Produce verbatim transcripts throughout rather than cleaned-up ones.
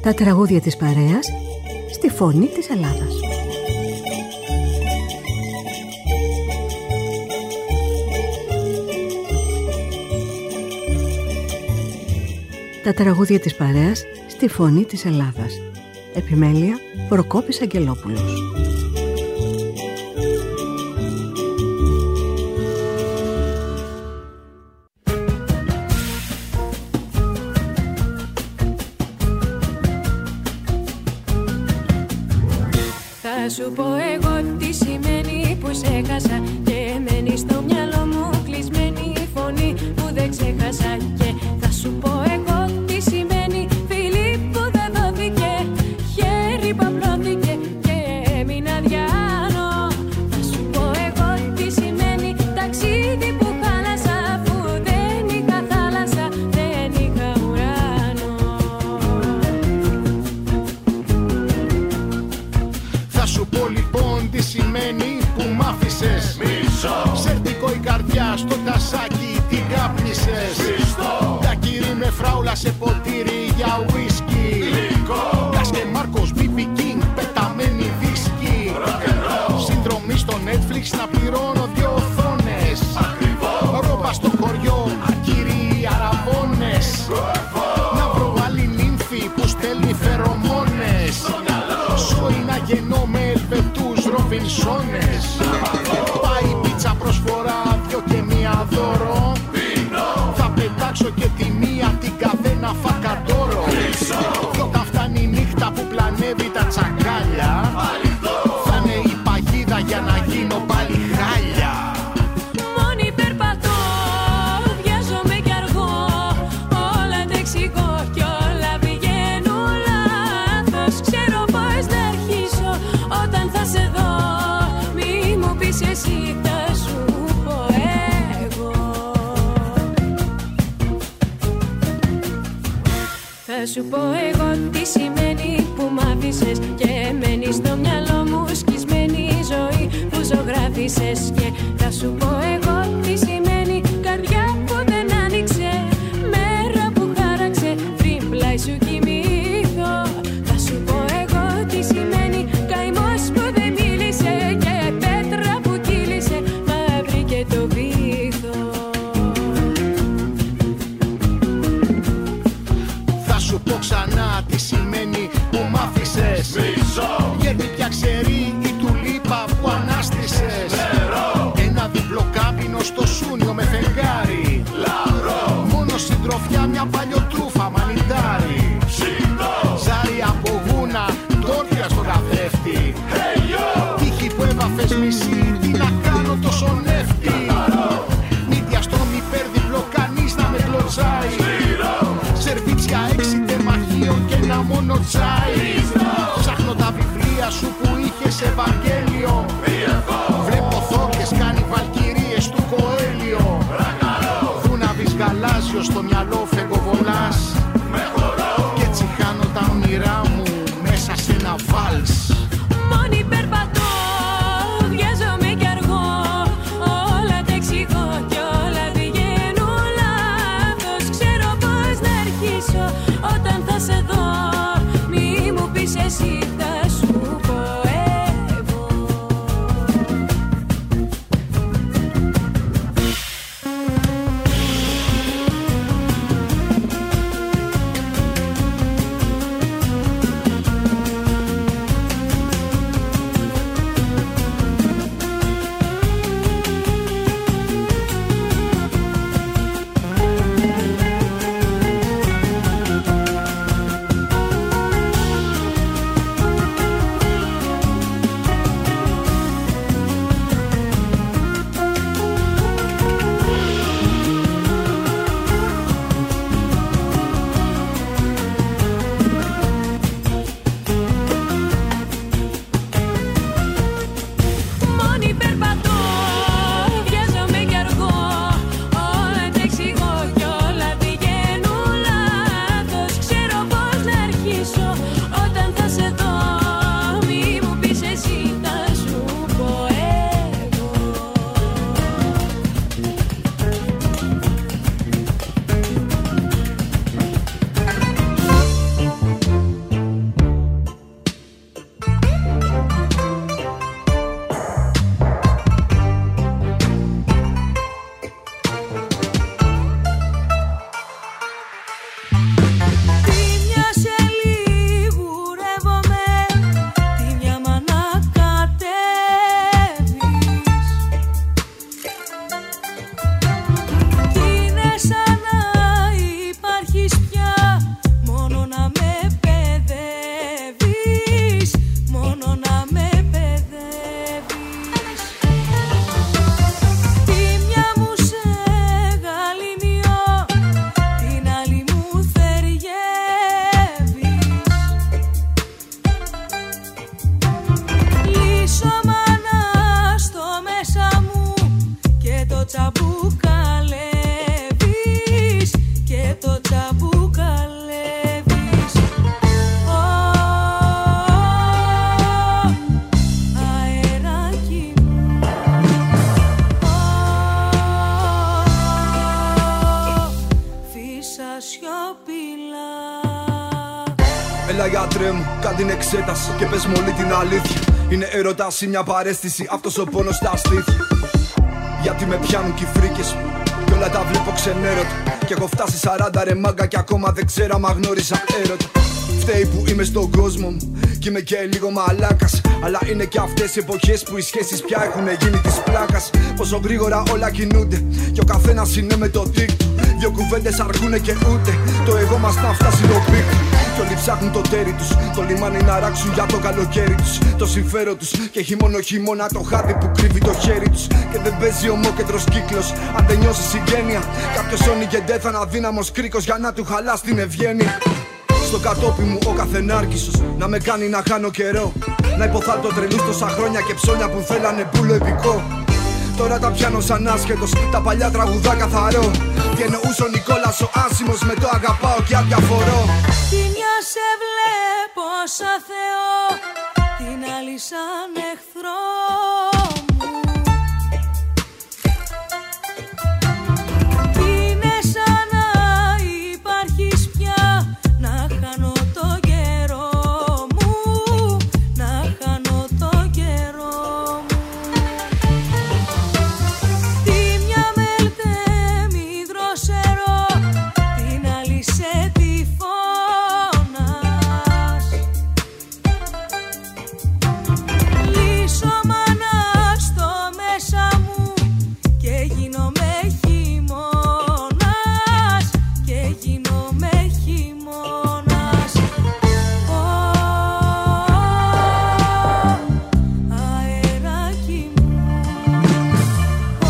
Τα τραγούδια της παρέας στη φωνή της Ελλάδας. Τα τραγούδια της παρέας στη φωνή της Ελλάδας. Επιμέλεια Προκόπης Αγγελόπουλος. Θα σου πω εγώ τι σημαίνει που σε χάσα και μένει στο μυαλό μου κλεισμένη η φωνή που δεν ξέχασα. Και θα σου πω εγώ τι σημαίνει φίλη που δεν δόθηκε, χέρι που απλώθηκε και έμεινα διάνο. Θα σου πω εγώ τι σημαίνει ταξίδι που χάλασα, αφού δεν είχα θάλασσα, δεν είχα ουρανό. Θα σου πω λοιπόν τι σημαίνει που μ' άφησες. Σερτικό η καρδιά στο τασάκι την κάπνισες. Τα κύρι με φράουλα σε ποτήρι για ουίσκι. Γκάς και Μάρκος, μπι μπι King, πεταμένη δίσκη. Συνδρομή στο Netflix να πληρώνω δυο οθόνες. Ρόμπα στο χωριό, ακύριοι αραβώνες. Να βρω άλλη νύμφη που στέλνει φερομόνες. Σόι να γεννώ με ελβετούς ροβινσόνες. Πάει πίτσα προσφορά, δυο και μία δώρο. Θα πετάξω και τη μία την καδένα φακαντόρο. Και όταν φτάνει η νύχτα που πλανεύει τα τσακάλια, θα είναι η παγίδα για να γίνω πάλι χάλια. Μόνη περπατώ, βιάζομαι κι αργώ, όλα τα εξηγώ κι όλα πηγαίνουν λάθος. Ξέρω πώς να αρχίσω όταν θα σε δω, μη μου πεις εσύ, θα σου πω εγώ. Θα σου πω εγώ τι σημαίνει που μ' άφησες και μένει στο μυαλό μου σκισμένη η ζωή που ζωγράφισες. Και θα σου πω εγώ τι σημαίνει καρδιά που δεν άνοιξε, μέρα που χάραξε πριν πλάι σου κοιμήθω. Θα σου πω εγώ τι σημαίνει καημός που δεν μίλησε και πέτρα που κύλησε μα βρήκε το βήθο. Θα σου πω ξανά τι σημαίνει που μ' άφησες. Γιατί πια ξέρει η τουλίπα που ανάστησες. Ένα διπλό κάμπινο στο σούνιο με φεγγάρι. Μόνο συντροφιά μια παλιοτρούφα μανιτάρι. Ζάρι από γούνα, τόρτια στο καθρέφτη. Τύχη που έβαφες μισή, τι να κάνω τόσο νεύτη. Μύτια στο μη πέρδιπλο, κανείς να με κλωτσάει. Σερβίτσια έξι τεμαχίων και ένα μόνο τσάι. Ψάχνω τα βιβλία σου που είχες Ευαγγέλιο. Βλέπω θόρκες, κάνει βαλκυρίες του Κοέλιο. Δούναβης γαλάζιο στο μυαλό φεγγοβολάς. Κι έτσι χάνω τα όνειρά μου μέσα σε ένα βάλς. Μόνη περπατώ, βιάζομαι κι αργώ, όλα τα εξηγώ κι όλα πηγαίνουν λάθος. Ξέρω πώς να αρχίσω όταν θα σε δω, μη μου πεις εσύ, θα σου πω εγώ. τσαμπουκαλεύεις και το τσαμπουκαλεύεις. Ω, αεράκι μου, ω, φύσα σιωπηλά. Έλα γιατρέ μου, κάν την εξέταση και πες μου όλη την αλήθεια. Είναι έρωτας ή μια παρέστηση, αυτός ο πόνος στα στήθια. Γιατί με πιάνουν κι οι φρίκες μου κι όλα τα βλέπω ξενέρωτα. Κι έχω φτάσει σαράντα ρε μάγκα κι ακόμα δεν ξέρω άμα γνώρισα έρωτα. Φταίει που είμαι στον κόσμο μου κι είμαι και λίγο μαλάκας. Αλλά είναι και αυτές οι εποχές που οι σχέσεις πια έχουν γίνει της πλάκας. Πόσο γρήγορα όλα κινούνται κι ο καθένας είναι με το δίκτυο. Δυο κουβέντες αρκούνε και ούτε το εγώ μας να φτάσει το πίκτο. Κι όλοι ψάχνουν το τέρι τους, το λιμάνι να ράξουν για το καλοκαίρι τους. Το συμφέρον τους και χειμώνο χειμώνα το χάδι που κρύβει το χέρι τους. Και δεν παίζει ομόκεντρος κύκλος, αν δεν νιώσει συγγένεια. Κάποιος όνει θα είναι αδύναμος κρίκος για να του χαλάς την ευγένεια. Στο κατόπι μου ο καθενάρκησος να με κάνει να χάνω καιρό. Να υποθάλτω τρελούς τόσα χρόνια και ψώνια που θέλανε πουλο επικό. Τώρα τα πιάνω σαν άσχετος, τα παλιά τραγουδά καθαρό. Τι εννοούσε ο Νικόλας ο άσημος με το αγαπάω και αδιαφορώ. Τη μια σε βλέπω σαν Θεό, την άλλη σαν εχθρό μου. Είναι σαν να υπάρχεις πια, να χάνω το καιρό μου, να χάνω το καιρό μου. Τη μια μελτέμει δροσερό, την άλλη σε τυφώνας. Λύσω μάνα στο μέσα μου και γίνομαι χειμώνας, και γίνομαι χειμώνας. Ω, αεράκι μου, ω,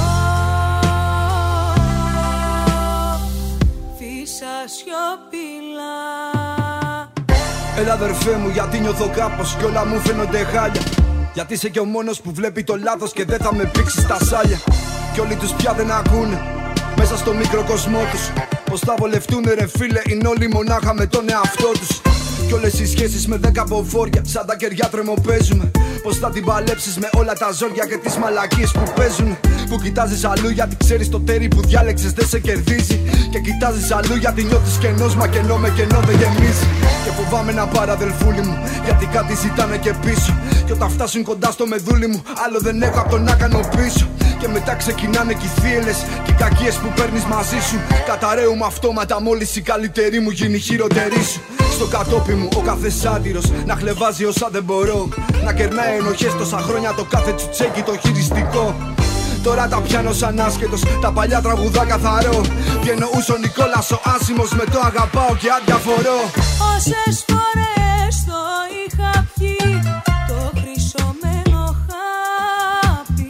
φύσα σιωπηλά. Έλα αδερφέ μου γιατί νιώθω κάπως κι όλα μου φαίνονται χάλια. Γιατί είσαι και ο μόνος που βλέπει το λάθος και δεν θα με πήξει στα σάλια. Κι όλοι τους πια δεν ακούνε μέσα στο μικρό κοσμό τους. Πως θα βολευτούνε ρε φίλε, είναι όλοι μονάχα με τον εαυτό τους. Κι όλες οι σχέσεις με δέκα μποφόρια σαν τα κεριά τρεμοπαίζουμε. Πως θα την παλέψεις με όλα τα ζόρια και τις μαλακίες που παίζουν. Που κοιτάζεις αλλού γιατί ξέρεις το τέρι που διάλεξες δεν σε κερδίζει. Και κοιτάζεις αλλού γιατί νιώθεις κενός, μα κενό με κενό δεν γεμίζει. Και φοβάμαι να πάρω αδελφούλη μου γιατί κάτι ζητάνε και πίσω. Και όταν φτάσουν κοντά στο μεδούλι μου άλλο δεν έχω απ' το να κάνω πίσω. Και μετά ξεκινάνε κι οι θύελες και οι κακίες που παίρνεις μαζί σου. Καταραίουμε αυτόματα μόλις η καλύτερη μου γίνει χειροτερή σου. Στο κατόπι μου ο κάθε σάτυρος να χλεβάζει όσα δεν μπορώ. Να κερνάει ενοχές τόσα χρόνια το κάθε τσουτσέκι το χειριστικό. Τώρα τα πιάνω σαν άσχετος, τα παλιά τραγουδά καθαρό. Τι εννοούσε ο Νικόλας ο άσημος με το αγαπάω και αδιαφορώ. Όσες φορές το είχα πιει το χρυσωμένο χάπι,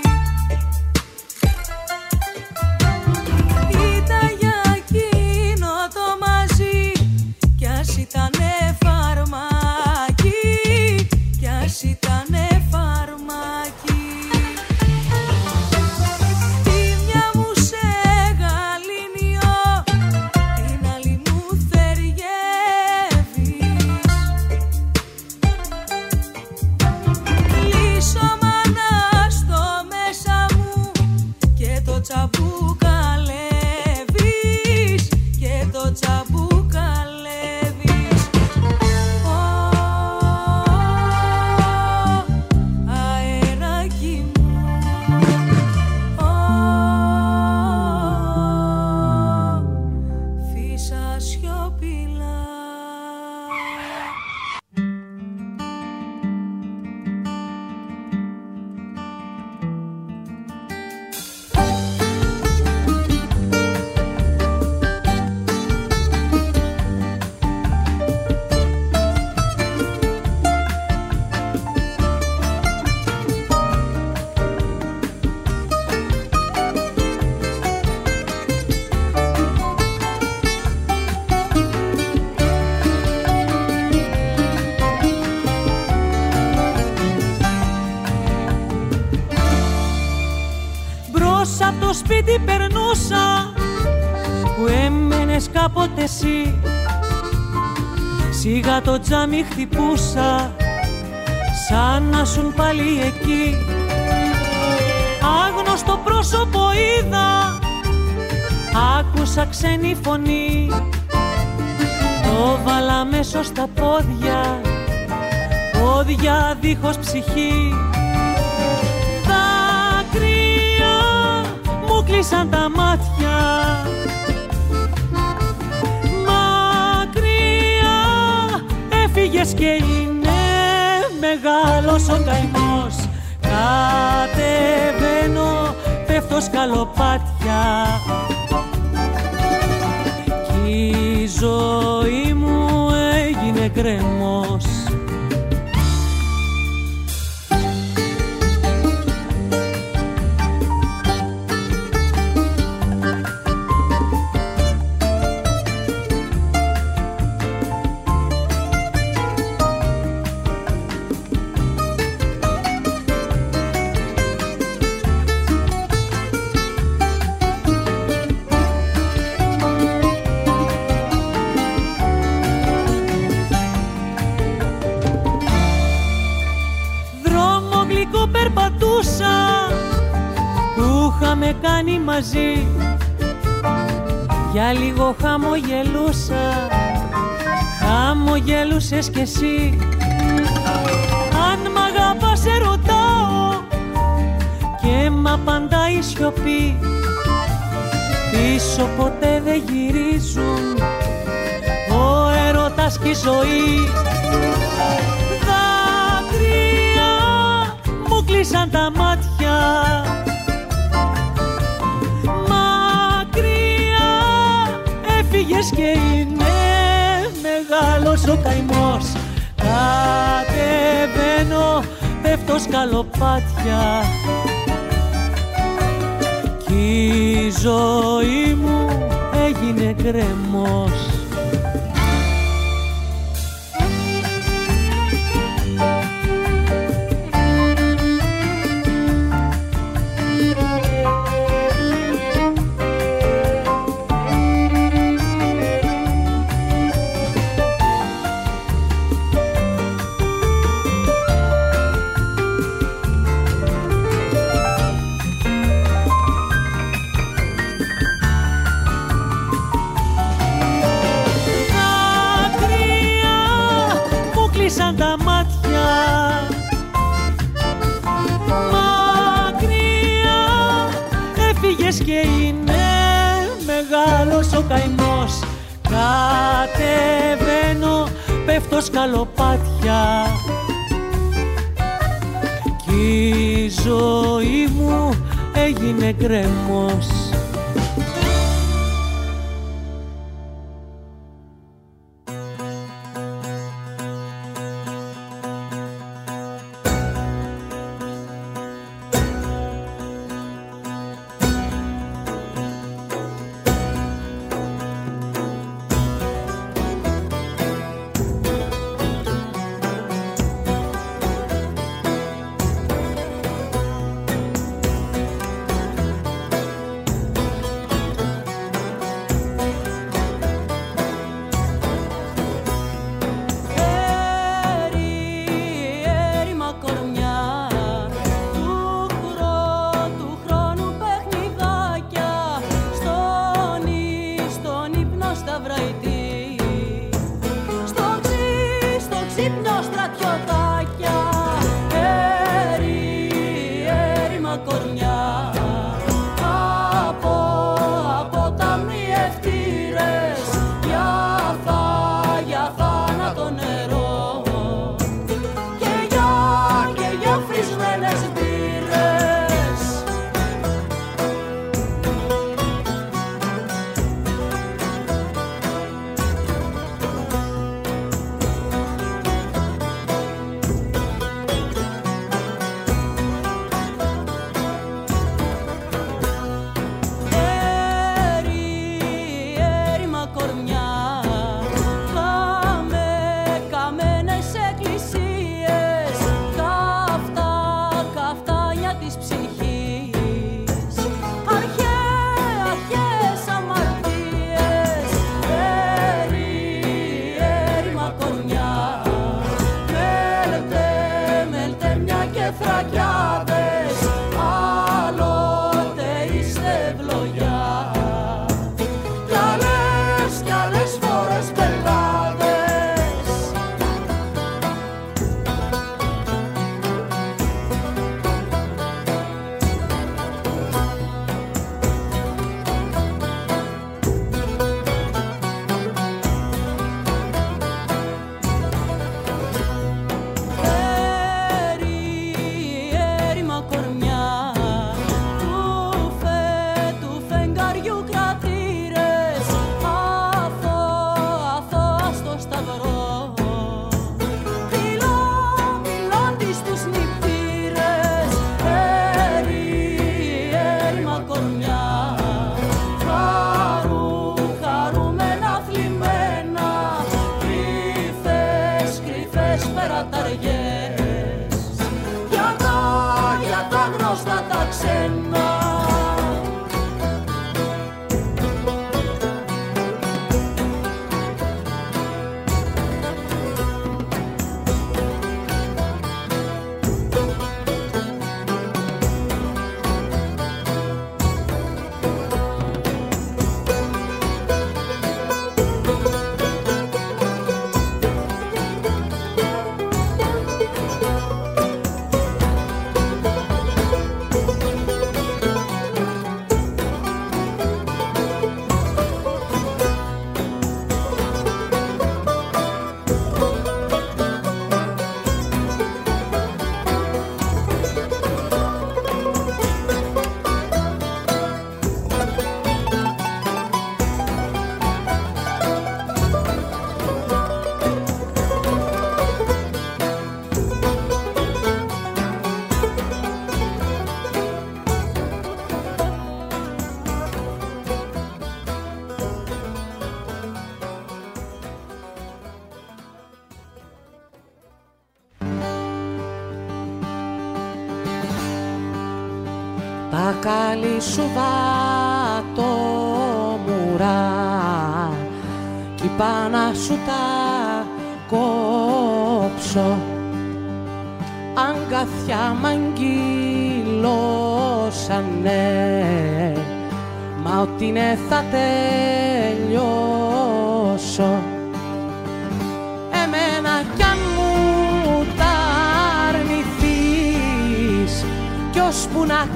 ήταν για εκείνο το μαζί. Κι ας ήτανε φαρμάκι, κι ας ήτανε φαρμάκι. Τη μια μου σε γαλήνιο, την άλλη μου θεριεύει. σπίτι περνούσα που έμενες κάποτε εσύ. Σιγά το τζάμι χτυπούσα σαν να σουν πάλι εκεί. Άγνωστο πρόσωπο είδα, άκουσα ξένη φωνή. Το βάλα μέσω στα πόδια, πόδια δίχως ψυχή. Δάκρυα μου κλείσαν τα μάτια, μακριά έφυγες και είναι μεγάλος ο καημός. Κατεβαίνω, πέφτω σκαλοπάτια κι η ζωή μου έγινε γκρέμος. Με κάνει μαζί, για λίγο χαμογελούσα, χαμογελούσες κι εσύ. Αν μ' αγαπάς σε ρωτάω και μ' απαντάει η σιωπή. Πίσω ποτέ δεν γυρίζουν ο έρωτας κι η ζωή. Δάκρυα μου κλείσαν τα μάτια, έφυγες και είναι μεγάλος ο καημός. Κατεβαίνω, πέφτω σκαλοπάτια κι η ζωή μου έγινε γκρέμος. Και είναι μεγάλος ο καημός. Κατεβαίνω, πέφτω σκαλοπάτια κι η ζωή μου έγινε γκρέμος. φρακιάδες, άλλοτε είστε ευλογιά. Κι άλλες, κι άλλες φορές πελάτες. Τα καλή σου βατόμουρα κι είπα να σου τα κόψω αγκαθιά μ' αγγυλώσανε μα ότι είναι θα τελειώσω εμένα κι αν μου τα αρνηθείς κι ώσπου να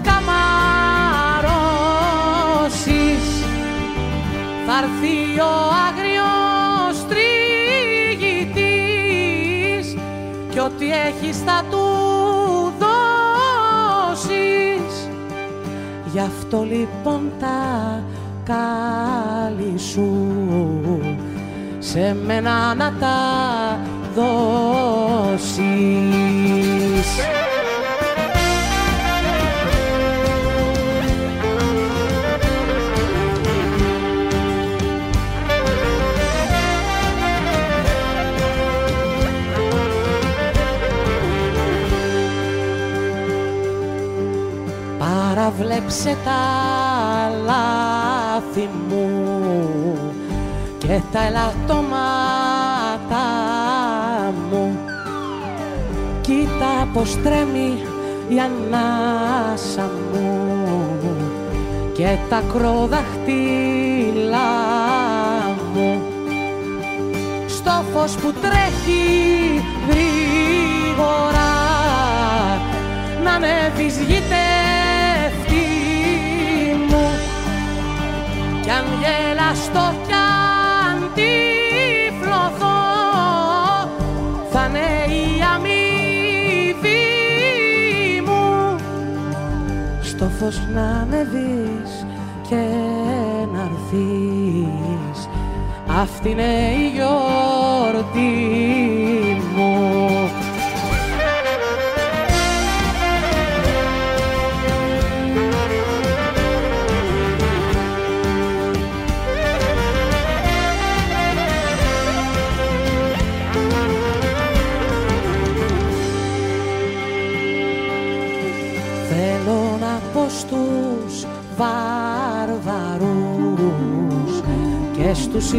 καμαρώσεις θα έρθει ο άγριος τριγητής κι ό,τι έχεις θα του δώσεις. Γι' αυτό λοιπόν τα καλή σου σε μένα να τα δώσεις. Παραβλέψε τα λάθη μου και τα ελαττώματα μου. Κοίτα πως τρέμει η ανάσα μου και τα ακροδάχτυλα μου στο φως που τρέχει γρήγορα να ανέβεις γητευτή μου κι αν γελαστώ κι αν τυφλωθώ θα είναι η αμοιβή μου στο φως να ανέβεις και να έρθεις αυτή είναι η γιορτή μου. Θέλω να πω στους βάρβαρους και στους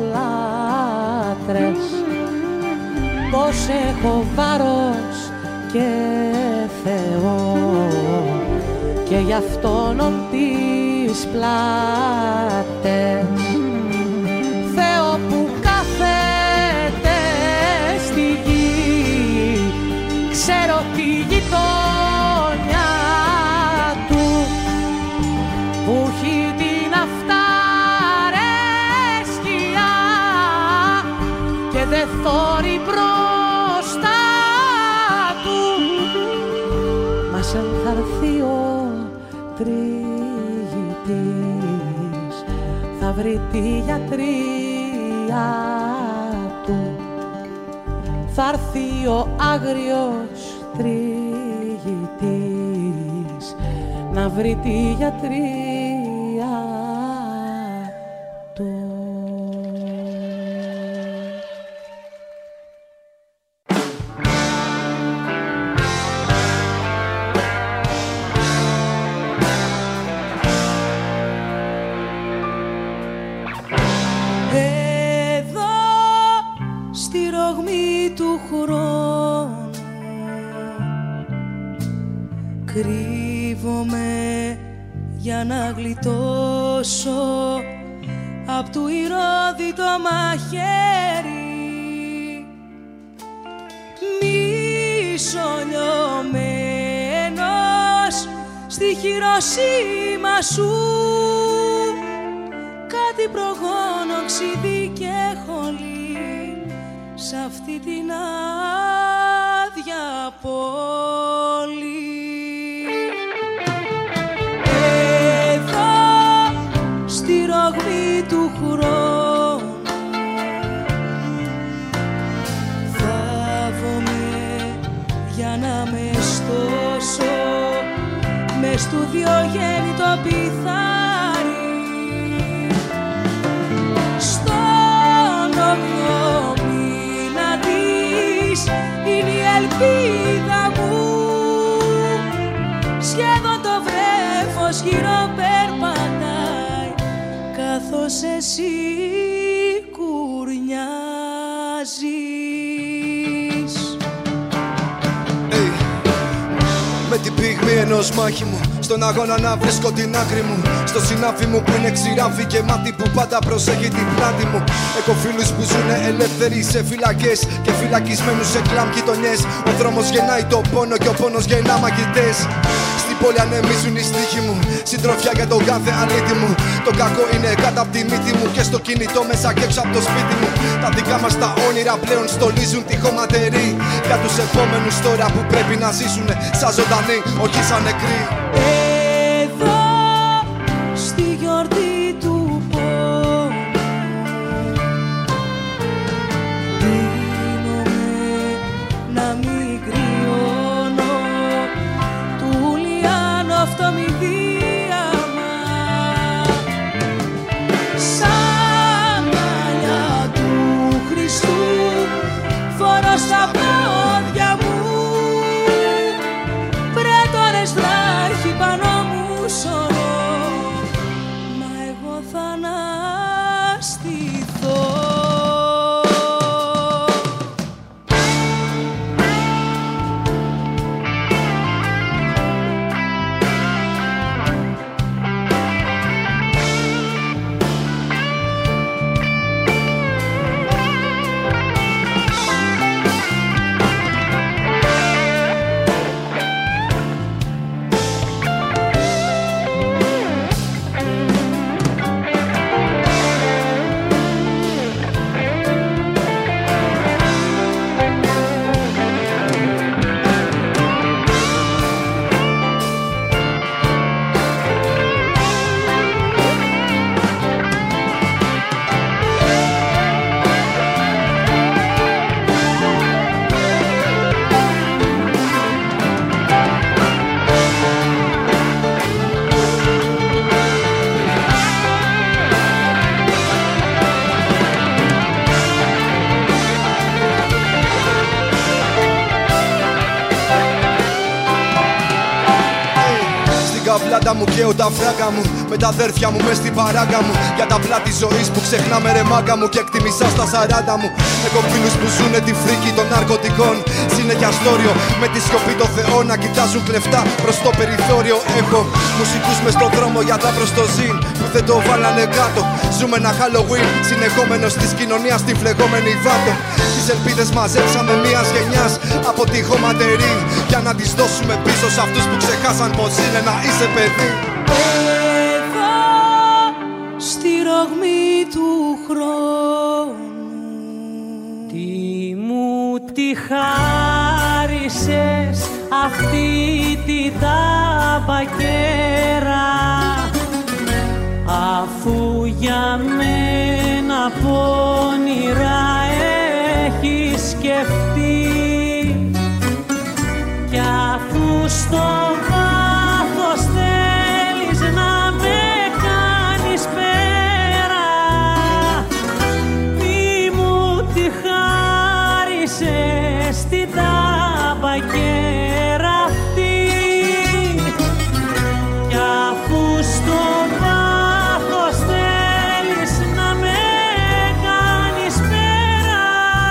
ειδωλολάτρες πως έχω βάρος και Θεό και γι' αυτόν τις πλάτες. Θεό που κάθεται στη γη, ξέρω τη γειτονιά του που έχει την αυταρέσκεια και δεν θωρεί μπροστά του. Μα σαν θα έρθει ο τριγητής θα βρει τη γιατρία του. Θα έρθει ο άγριος τριγητής να βρει τη γιατρία του. Εδώ στη ρογμή του χρόνου κρύβομαι για να γλιτώσω απ' του Ηρώδη το μαχαίρι. Μισολιωμένος στη Χειροσύμα σου, κάτι προγόνο ξυδί και χολή σ' αυτή την άδεια πόλη. Εδώ στη ρογμή του χρόνου θάβομαι για να με στώσω μες του διογέννητο πιθάρι. Στον όγδοο μήνα της είναι η ελπίδα μου, σχεδόν το βρέφος γύρω περπατάει καθώς εσύ κουρνιάζεις. Hey. Με την πυγμή ενός μάχημου στον αγώνα να βρίσκω την άκρη μου, στο συνάφι μου που είναι ξηράφι και μάτι που πάντα προσέχει την πλάτη μου. Έχω φίλους που ζουνε ελεύθεροι σε φυλακές και φυλακισμένους σε κλαμπ γειτονιές. Ο δρόμος γεννάει το πόνο και ο πόνος γεννά μαγητές. Στην πόλη ανεμίζουν οι στίχοι μου, συντροφιά για τον κάθε αλήτη μου. Το κακό είναι κάτω απ' τη μύτη μου και στο κινητό μέσα και έξω απ' το σπίτι μου. Τα δικά μας τα όνειρα πλέον στολίζουν τη χωματερή για τους επόμενους τώρα που πρέπει να ζήσουν σαν ζωντανοί, όχι σαν νεκροί. Εδώ στη γιορτή του πόνου δίνομαι να μην κρυώνω του Λιάνο αυτό μη δίαμα. Σαν μαλλιά του Χριστού φορώ στα πόδια μου πρέτορες βράχοι πάνω μου καίω τα φράγκα μου, με τα αδέρφια μου μες στην παράγκα μου. Για τα πλάτη ζωής που ξεχνάμε ρε μάγκα μου, και εκτιμήσα στα σαράντα μου. Έχω φίλους που ζουνε τη φρίκη των ναρκωτικών, συνέχεια στόριο με τη σιωπή το Θεό να κοιτάζουν κλεφτά προς το περιθώριο. Έχω μουσικούς μες στον δρόμο για τα προς το ζήν που δεν το βάλανε κάτω. Ζούμε ένα Halloween συνεχόμενος της κοινωνίας την φλεγόμενη βάτο. Τις ελπίδες μαζέψαμε μιας γενιάς από τη χωματερή, για να τις δώσουμε πίσω σε αυτούς που ξεχάσαν πως είναι να είσαι παιδί. Εδώ στη ρογμή του χρόνου τι μου τη χάρισες αυτή την ταμπακέρα, αφού για μένα πόνιρα έχεις σκεφτεί, κι αφού στο βάθος θέλεις να με κάνεις πέρα, τι μου τη χάρισες την ταμπακέρα αυτή, κι αφού στο βάθος θέλεις να με κάνεις πέρα,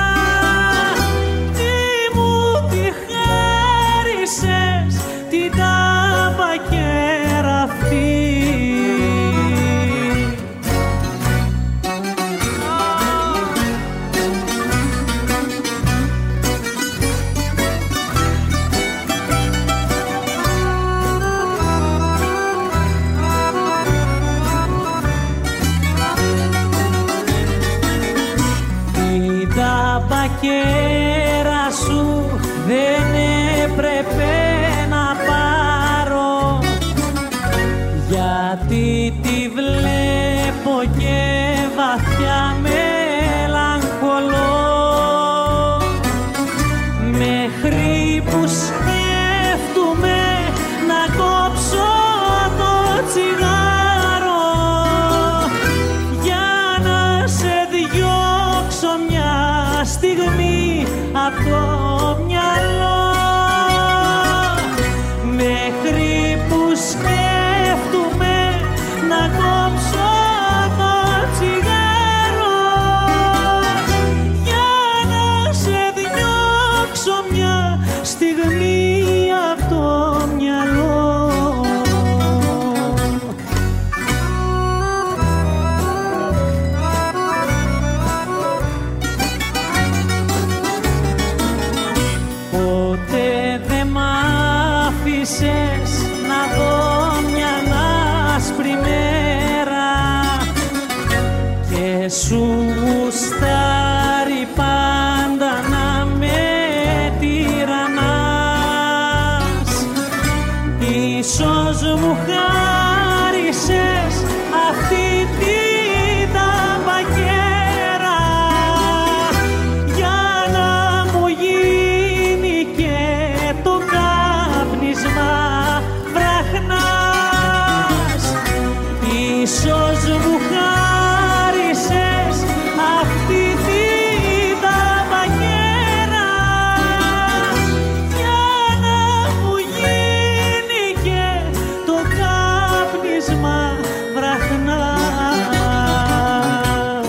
τι μου τη χάρισες την ταμπακέρα αυτή. Την ταμπακέρα σου δεν έπρεπε να πάρω, γιατί τη βλέπω και βαθιά μελαγχολώ, μέχρι που σκέφτομαι να κόψω το τσιγάρο, για να σε διώξω μια στιγμή απ' το μυαλό, μέχρι που σκέφτομαι να κόψω το τσιγάρο, για να σε διώξω μια στιγμή απ' το μυαλό. Ποτέ δε μ' άφησες να δω μια άσπρη μέρα, και σου γουστάρει πάντα να με τυραννάς. Ίσως μου χάρισες αυτή την ταμπακέρα, για να μου γίνει και το κάπνισμα βραχνάς. Ίσως μου χάρισες αυτή την ταμπακέρα, για να μου γίνει και το κάπνισμα βραχνάς.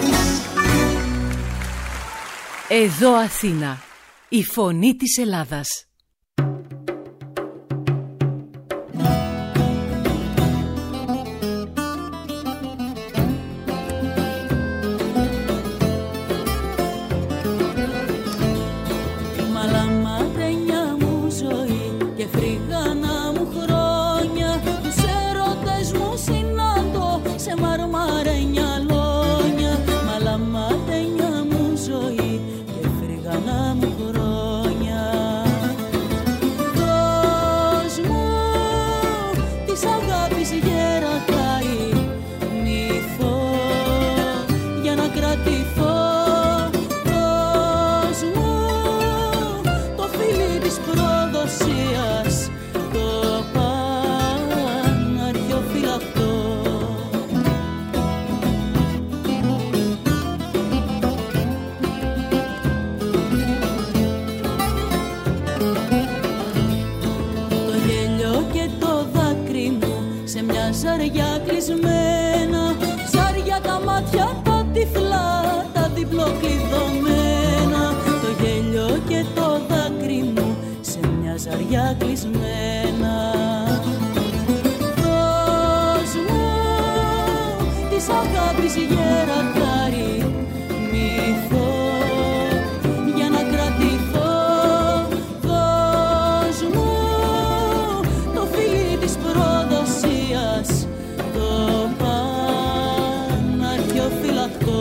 Εδώ Αθήνα, η φωνή της Ελλάδας. Μαλαματένια μου ζωή και φρυγάνα μου χρόνια, τους έρωτες μου συναντώ σε μαρμαρένια λόνια. Μαλαματένια μου ζωή και φρυγάνα μου χρόνια. ζαριά κλεισμένα, ζάρια τα μάτια τα τυφλά, τα διπλοκλειδωμένα, το γέλιο και το δάκρυ μου σε μια ζαριά κλεισμένα. Δώσ' μου της αγάπης γερακάρι μύθο για να κρατηθώ. Δώσ' μου το φιλί της προδοσίας, το πανάρχιο φυλακτό.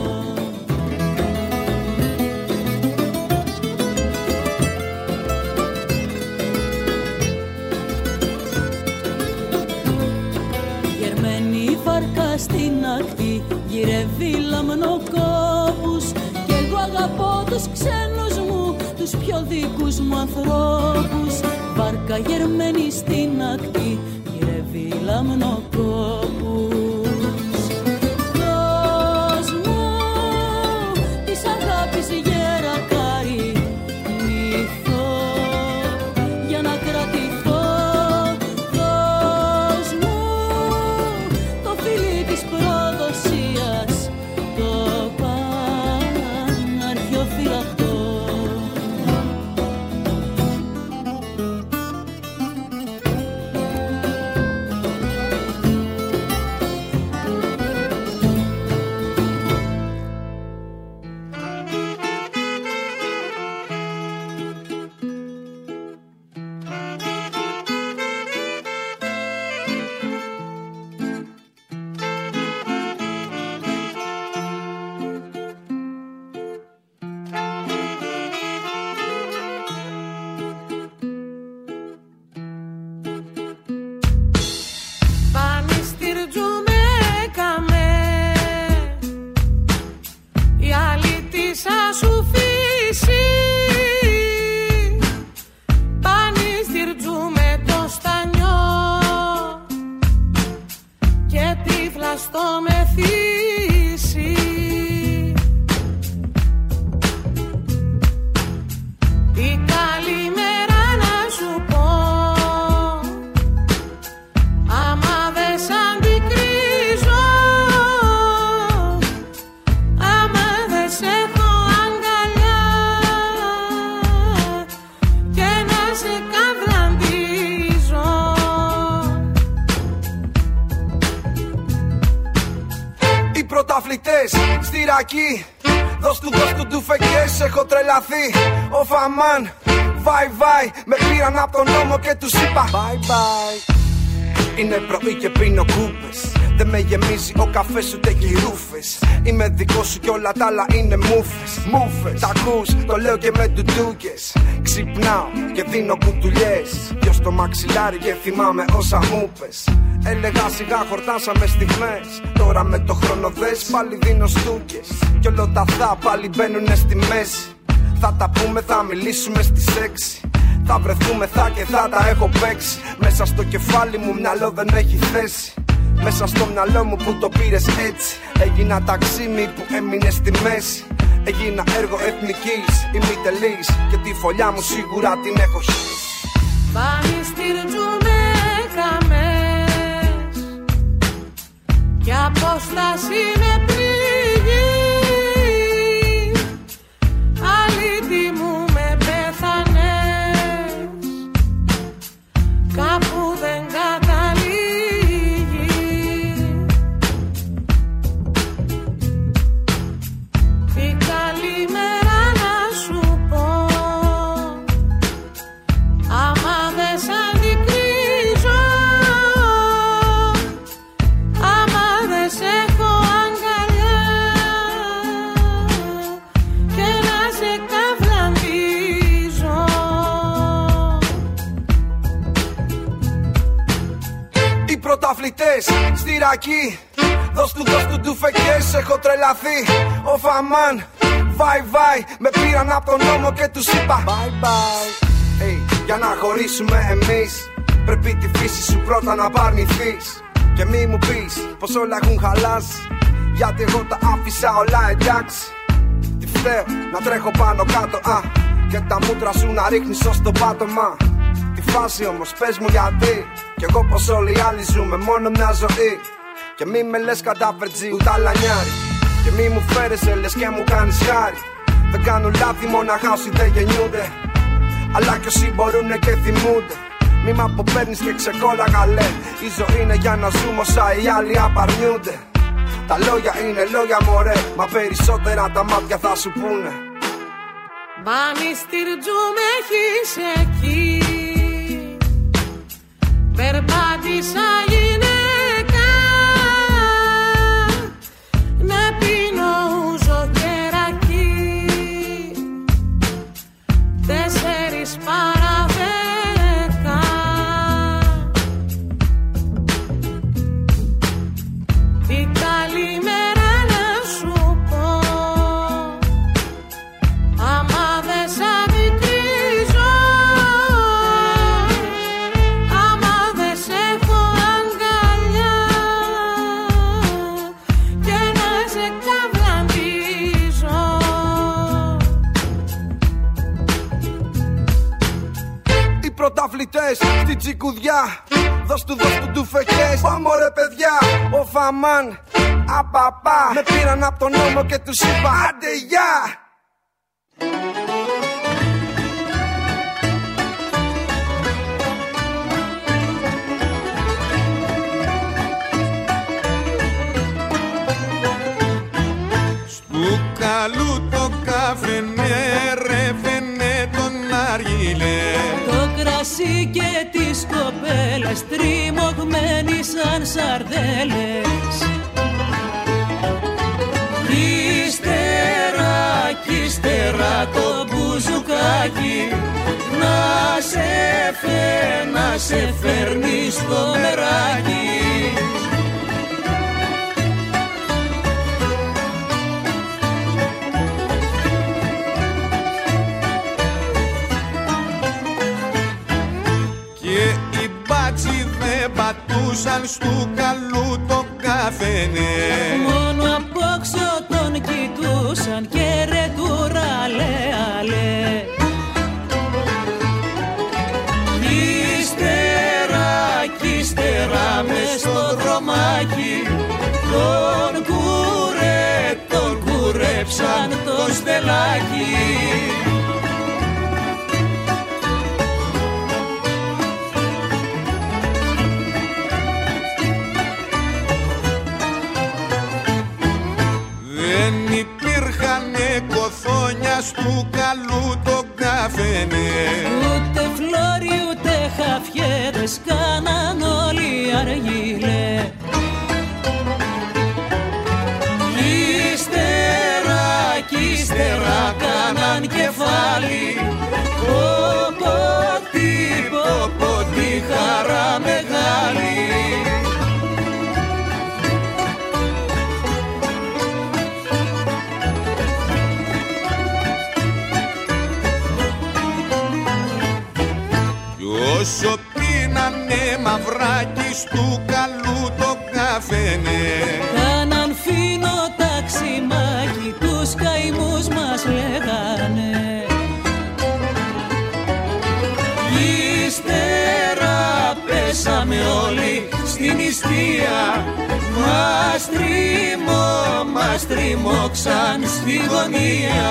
Γερμένη βάρκα στην ακτή γυρεύει λαμνοκόπους κι εγώ αγαπώ τους ξένους μου, τους πιο δικούς μου ανθρώπους. Βάρκα γερμένη στην ακτή γυρεύει λαμνοκόπους. Δώσ' μου της αγάπης γερακάρι μύθο για να κρατηθώ. Δώσ' μου το φιλί της προδοσίας, το πανάρχιο φυλακτό. Δώσ' του, δώσ' του ντουφεκές, έχω τρελαθεί. Ο Φαμάν, βάι βάι, με πήραν από τον νόμο και τους είπα bye bye. Είναι πρωί και πίνω κούπες, δεν με γεμίζει ο καφές ούτε γυρούφες. Είμαι δικό σου κι όλα τα άλλα είναι μούφες. Μούφες, τ' ακούς, το λέω και με ντουντούκες. Ξυπνάω και δίνω κουτουλιές, δυο στο μαξιλάρι και θυμάμαι όσα μου πες. Έλεγα σιγά χορτάσαμε στιγμές, τώρα με το χρόνο δες πάλι δίνω στούκες. Κι όλο τα θα πάλι μπαίνουνε στη μέση. Θα τα πούμε, θα μιλήσουμε στις έξι. Θα βρεθούμε θα και θα τα έχω παίξει. Μέσα στο κεφάλι μου μυαλό δεν έχει θέση. Μέσα στο μυαλό μου που το πήρες έτσι. Έγινα ταξίμι που έμεινε στη μέση. Έγινα έργο εθνικής, ημιτελής. Και τη φωλιά μου σίγουρα την έχω χύσει. Πάλι στηρτζούμε καμές κι απόσταση με πληγή. Αλήτη μου με πέθανες, κάπου δεν καταλήγει. Τι καλημέρα να σου πω, άμα δεν σ' αντικρίζω, άμα δεν σ' έχω αγκαλιά και να σε καυλαντίζω. Οι πρωταθλητές στη Ρακή, δώσ' του, δώσ' του ντουφεκές, έχω τρελαθεί. Ο Φαμάν, βάι βάι, με πήραν από τον νόμο και τους είπα bye bye. Hey, για να χωρίσουμε εμείς, πρέπει τη φύση σου πρώτα να παρνηθείς. Και μη μου πεις πως όλα έχουν χαλάσει, γιατί εγώ τα άφησα όλα εντάξει. Τι φταίω να τρέχω πάνω κάτω, α, και τα μούτρα σου να ρίχνεις ως το πάτωμα. Τι τη φάση, όμως πες μου γιατί. Κι εγώ πως όλοι οι άλλοι ζούμε μόνο μια ζωή. Και μη με λες κατάφερτζι ούτε αλανιάρι. Και μη μου φέρεσαι λες και μου κάνεις χάρη. Δεν κάνουν λάθη μοναχά όσοι δεν γεννιούνται, αλλά κι όσοι μπορούνε και θυμούνται. Μη μ' αποπαίρνεις και ξεκόλαγα λέ. Η ζωή είναι για να ζούμε όσα οι άλλοι απαρνιούνται. Τα λόγια είναι λόγια μωρέ, μα περισσότερα τα μάτια θα σου πούνε. Μπανιστήρτζου με έχεις εκεί. Περπάτησα γυναίκα. Να πίνω ούζο κερακί. Τέσσερις παρά δέκα. Τι καλημέρα να σου πω. Άμα δεν σ' αντικρίζω. Άμα δεν σ' έχω αγκαλιά. Και να σε καβλαντίζω. Οι πρωταθλητές στη τσικουδιά. Δώσ' του, δώσ' του ντουφεκές. Πάμε ρε παιδιά, ο Φαμάν, απαπά. Με πήραν απ' τον νόμο και τους είπα άντε γεια. Στου καλού το καφενέ ρεφενέ τον αργιλέ. Το κρασί και τις κοπέλες τριμωγμένοι σαν σαρδέλες. Ύστερα κι ύστερα το μπουζουκάκι να σε φε, να σε φέρνει στο μεράκι. Πατούσαν στου καλού το καφενέ. Μόνο απόξω τον κοιτούσαν και ρε τούρα αλέ αλέ. Ύστερα κι ύστερα μες στο δρομάκι τον κουρέ, τον κουρέψαν το στελάκι. Στου καλού το καφενέ. Ούτε φλόρι ούτε χαφιέδες κάναν όλοι αργίλε. Ύστερα κι ύστερα κάναν κεφάλι. Πω τι, πω τι χαρά μεγάλη. Όσο πίνανε μαυράκι στου καλού το καφενέ. Κάναν φίνο ταξιμάκι, τους καημούς μας λέγανε. Ύστερα πέσαμε όλοι στην νηστεία. Μας τριμώ, μας τριμώξαν στη γωνία.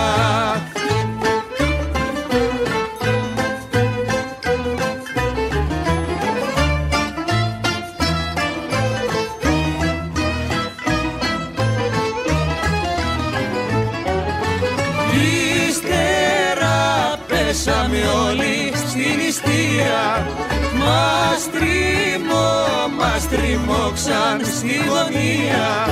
Πέσαμε όλοι στην νηστεία. Μας τριμώ, μας τριμώξαν στη γωνία.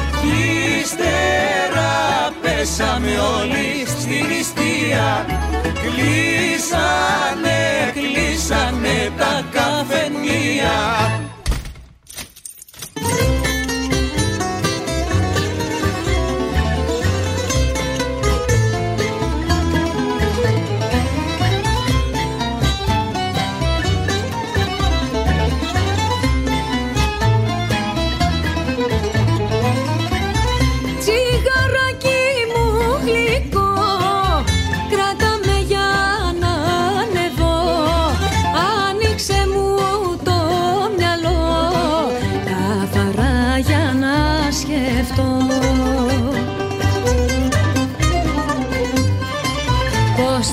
Ύστερα πέσαμε όλοι στην νηστεία. Κλείσανε, κλείσανε τα καφενεία. Τσιγαράκι μου γλυκό, κράτα με για να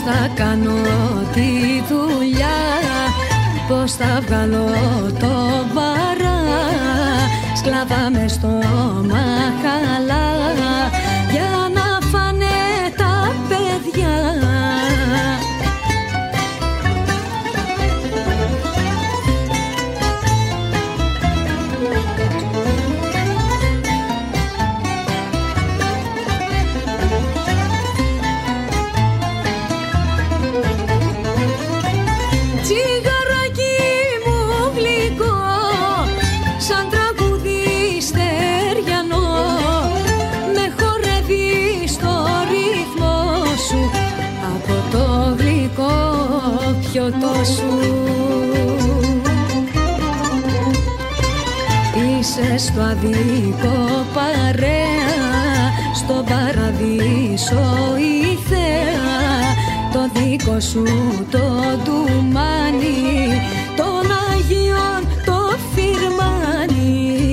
θα κάνω τη δουλειά, πώς θα βγάλω το βαρά, σκλάβα μες στο μαχαλά για να φάνε τα παιδιά. Σου. Είσαι στο αδικό παρέα, στο παραδείσο η θέα, το δικό σου το ντουμάνι, των Αγίων το φιρμάνι.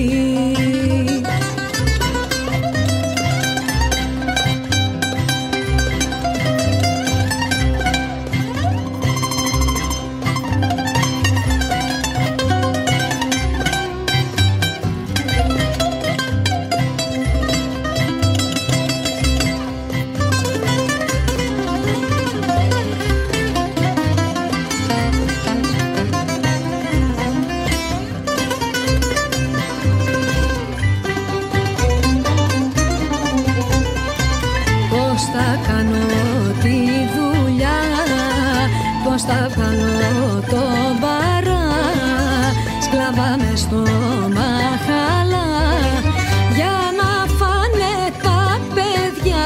Θα βγάλω το βαρά, σκλάβα μες στο μαχαλά για να φάνε τα παιδιά.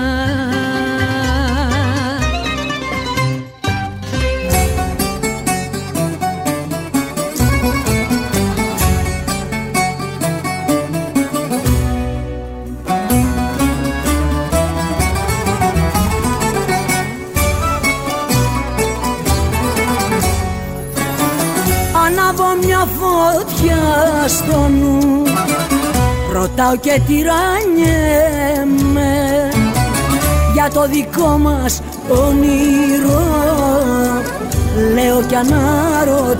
Μια φωτιά στο νου, ρωτάω και τυραννιέμαι για το δικό μας όνειρο, λέω κι αναρωτιέμαι.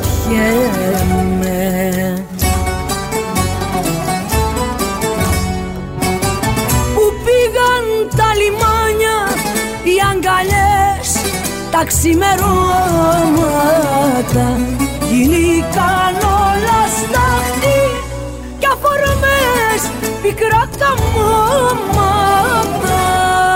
Πού πήγαν τα λιμάνια, οι αγκαλιές, τα ξημερώματα, γίνηκαν όλα στάχτη κι αφορμές πικρά τα μόματα.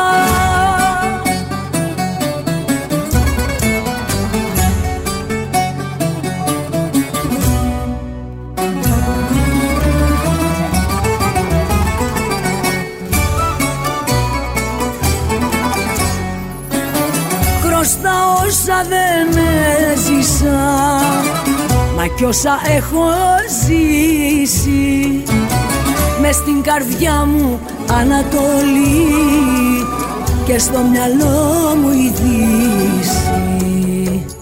Χρωστά όσα δεν έζησα, μα κι όσα έχω ζήσει, μες στην καρδιά μου Ανατολή και στο μυαλό μου η Δύση.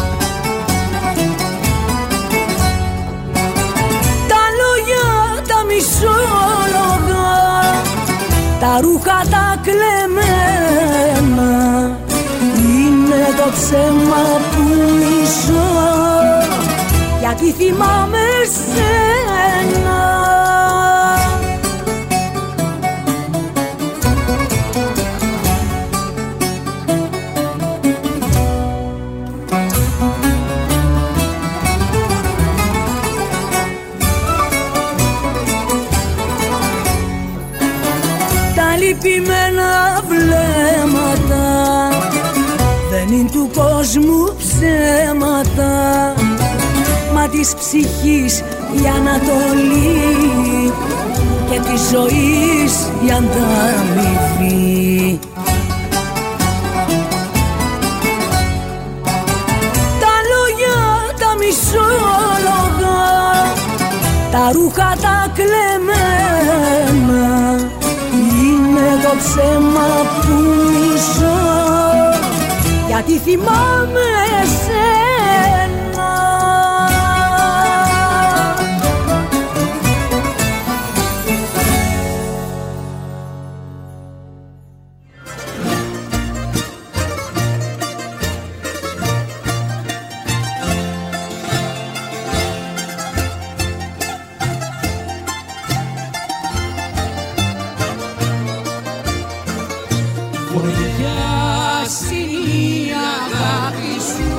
Τα λόγια τα μισόλογα, τα ρούχα τα κλεμμένα, είναι το ψέμα που μισώ, γιατί θυμάμαι σένα. Τα λυπημένα βλέμματα δεν είναι του κόσμου ψέματα, μα της ψυχής η Ανατολή και της ζωής η ανταμοιβή. Τα λόγια τα μισόλογα, τα ρούχα τα κλεμμένα, είναι το ψέμα που μισώ, γιατί θυμάμαι εσένα. σου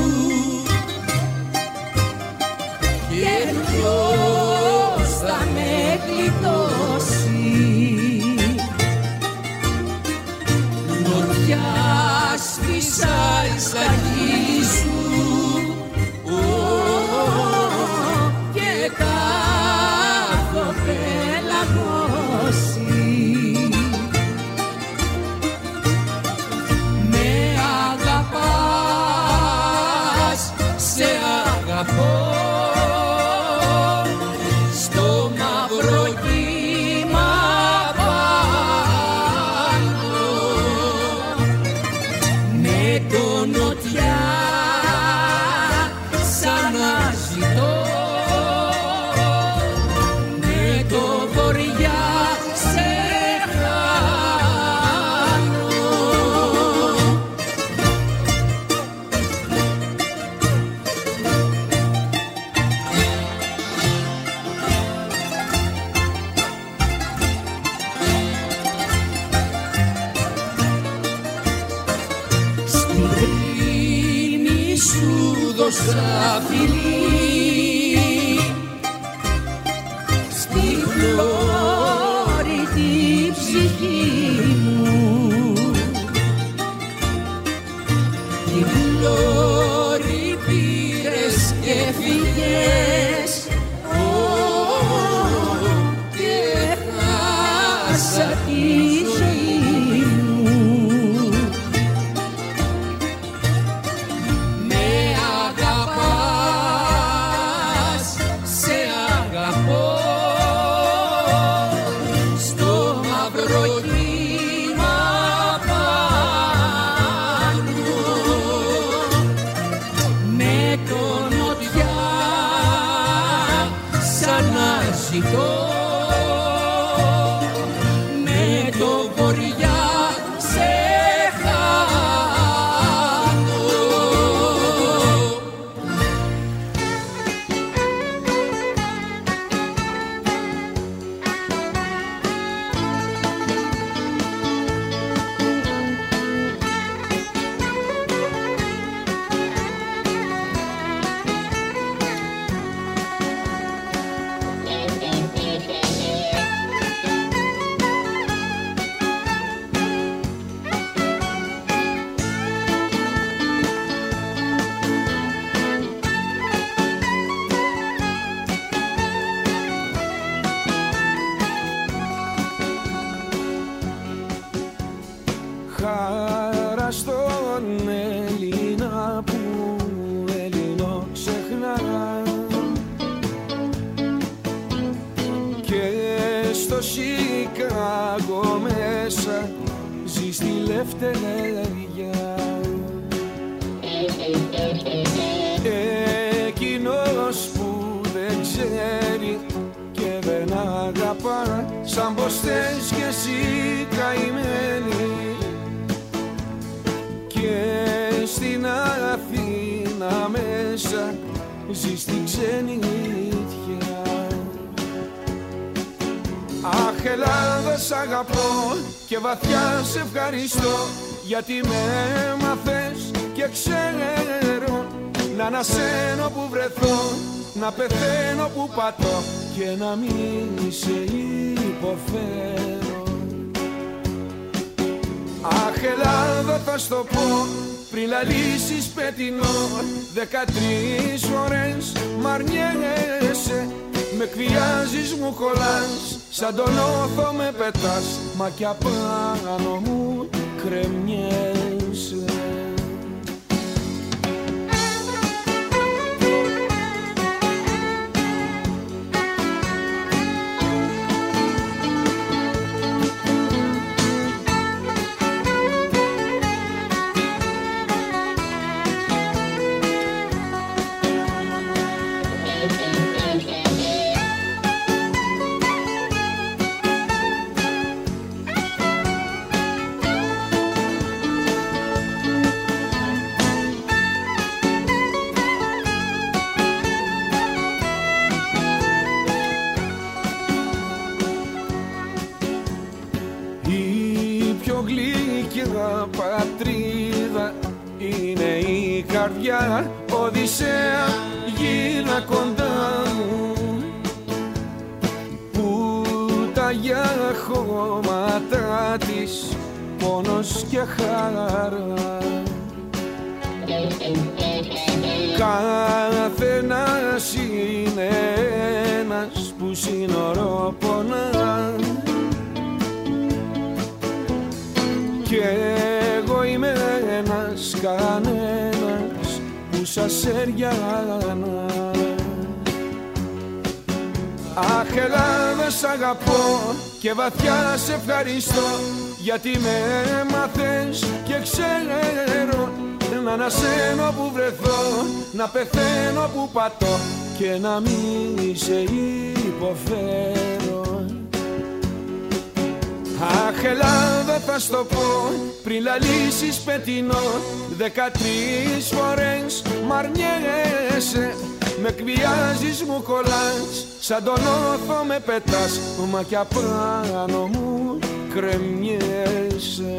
και ποιος θα με γλιτώσει. Νοτιά σφισάει στα χείλη σου και κάθω πελαγώσει. Με αγαπάς, σε αγαπώ, στο μαύρο κύμα πάνω, με το νοτιά σαν να ζητώ, με το βορειά σε χάνω. Στην κρίνη σου δώσα φιλί, στη χλώρητη ψυχή μου, την χλώρη πήρες και φύγες, και χάσα τη ζωή μου. Με αγαπάς, σε αγαπώ, στο μαύρο κύμα πάνω, με το νοτιά σαν να ζητώ, με το βορειά σε χάνω. Χάρα στον Έλληνα που Έλληνο ξεχνά, και στο Σικάγο μέσα ζει στη λευτεριά. Εκείνος που δεν ξέρει και δεν αγαπά, σαν πως θες κι εσύ καημένη, και στην Αθήνα μέσα ζει στη ξενιτιά. Αχ, Ελλάδα, σ' αγαπώ και βαθιά σε ευχαριστώ, γιατί με έμαθες και ξέρω να ανασένω που βρεθώ, να πεθαίνω που πατώ και να μην σε υποφέρω. Αχ, Ελλάδα, θα σ' το πω πριν λαλήσεις πετεινό, δεκατρείς φορές μ' αρνιέσαι, με εκβιάζεις, μου κολλάς, σαν τον όθο με πετάς, μα κι απάνω μου κρεμιέσαι. καρδιά Οδυσσέα γίνα κοντά μου, που τα για χώματα της πόνος και χαρά. Καθένας είναι ένας που σύνορο πονά, κι εγώ είμαι ένας κανένας που σας έριανα. Αχ, Ελλάδα, σ' αγαπώ και βαθιά σε ευχαριστώ, γιατί με έμαθες και ξέρω να ανασένω που βρεθώ, να πεθαίνω που πατώ και να μην σε υποφέρω. Αχ, Ελλάδα, θα σ' το πω πριν λαλήσεις πετεινό, δεκατρείς φορές μ' αρνιέσαι, με εκβιάζεις, μου κολλάς, σαν τον όθο με πετάς, μα κι απάνω μου κρεμιέσαι.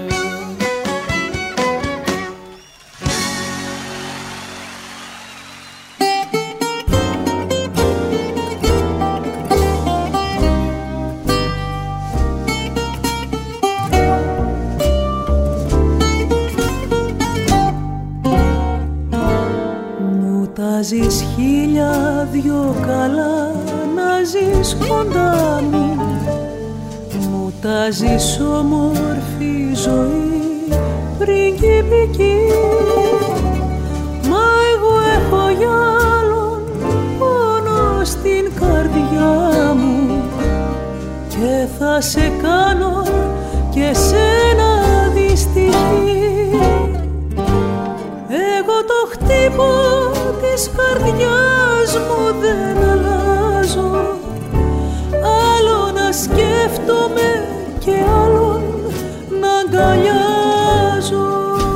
Ζεις χίλια δυο καλά να ζεις κοντά μου, μου τάζεις όμορφη ζωή πριγκίπικη, μα εγώ έχω για άλλον πόνο στην καρδιά μου και θα σε κάνω και σένα δυστυχή. Εγώ το χτύπω της καρδιάς μου δεν αλλάζω, άλλο να σκέφτομαι και άλλον να αγκαλιάζω.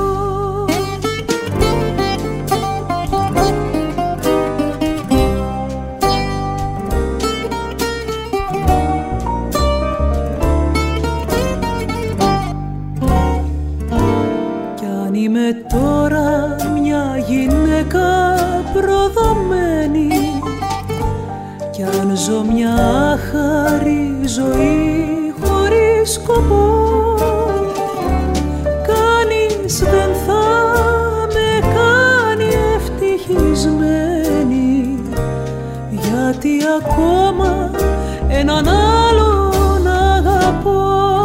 Κι αν είμαι τώρα μια γυναίκα προδομένη, κι αν ζω μια άχαρη ζωή χωρίς σκοπό, κανείς δεν θα με κάνει ευτυχισμένη, γιατί ακόμα έναν άλλον αγαπώ.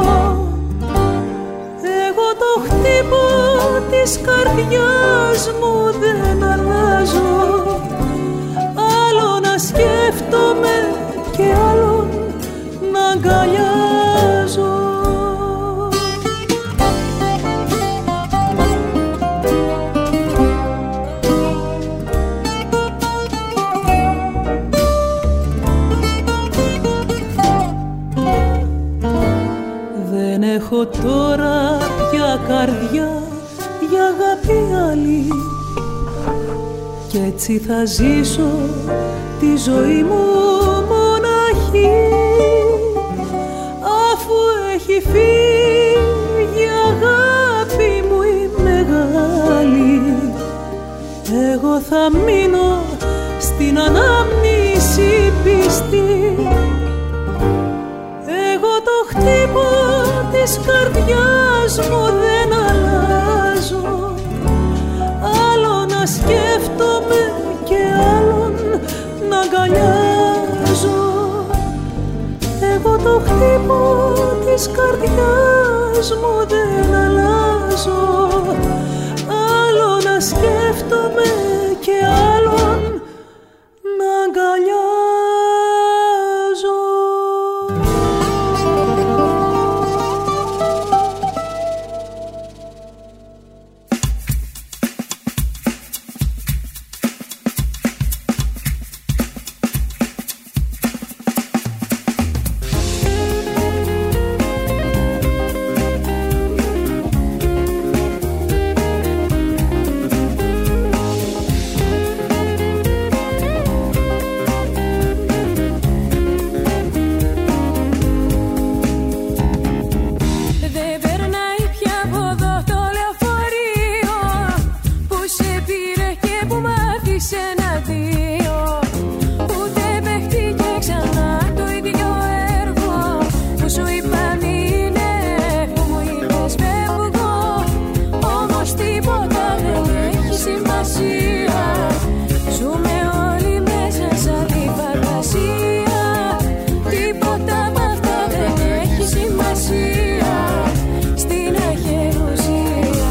Εγώ το χτύπω της καρδιάς μου δεν αλλάζω, άλλο να σκέφτομαι και άλλον να αγκαλιάζω. Δεν έχω τώρα πια καρδιά για αγάπη άλλη, κι έτσι θα ζήσω τη ζωή μου μοναχή, αφού έχει φύγει η αγάπη μου η μεγάλη. Εγώ θα μείνω στην ανάμνηση πιστή, εγώ το χτύπω της καρδιάς μου δεν αλλάζω, άλλο να σκέφτομαι και άλλον να αγκαλιάζω. Εγώ το χτύπω της καρδιάς μου δεν αλλάζω, άλλο να σκέφτομαι και άλλον να αγκαλιάζω. πήρε και που μ' άφησε εναντίο. Ούτε παίχτηκε ξανά το ίδιο έργο που σου είπα μείνε, που μου είπες φεύγω. Όμως τίποτα δεν έχει σημασία. Ζούμε όλοι μέσα σαν τη φαντασία. Τίποτα απ' αυτά δεν έχει σημασία. Στην αχερουσία.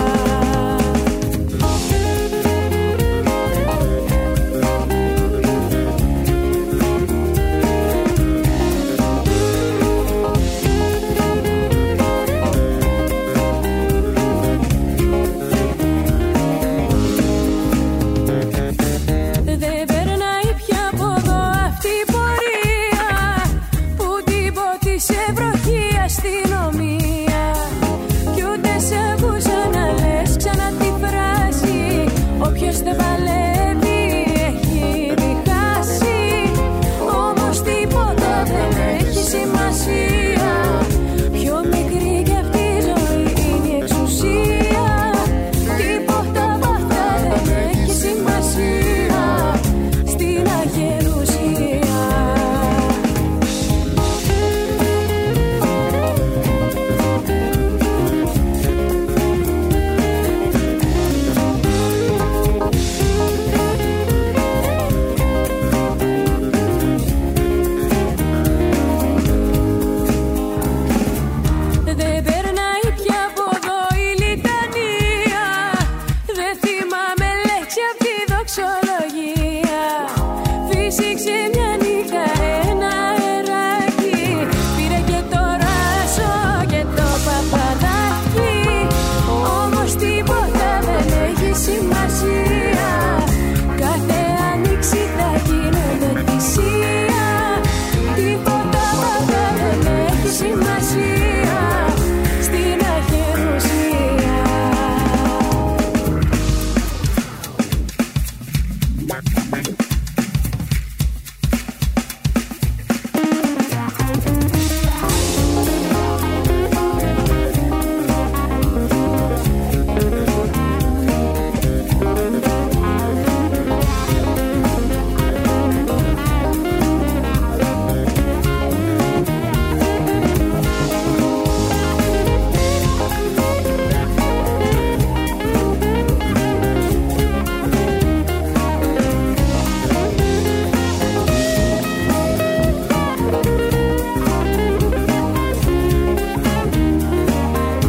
Δεν περνάει πια από εδώ αυτή η πορεία που την ποτίσε βροχή αστυνομία. Κι ούτε σε ακούσα να λες ξανά τη φράση όποιος δεν παλεύει έχει διχάσει. Όμως τίποτα δεν έχει σημασία. Πιο μικρή κι αυτή η ζωή είναι η εξουσία. Τίποτα απ' αυτά δεν έχει σημασία. Στην αγερουσία. Δεν περνάει πια από εδώ η λιτανία. Δεν θυμάμαι λέξη απ' τη δοξολογία. Φύσηξε μια νύχτα ένα αεράκι. Πήρε και το ράσο και το παπαδάκι. Όμως τίποτα δεν έχει σημασία. Κάθε άνοιξη θα γίνονται θυσία. Τίποτα απ' αυτά δεν έχει σημασία. Στην αχερουσία.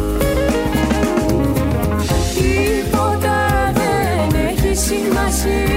Τίποτα δεν έχει σημασία.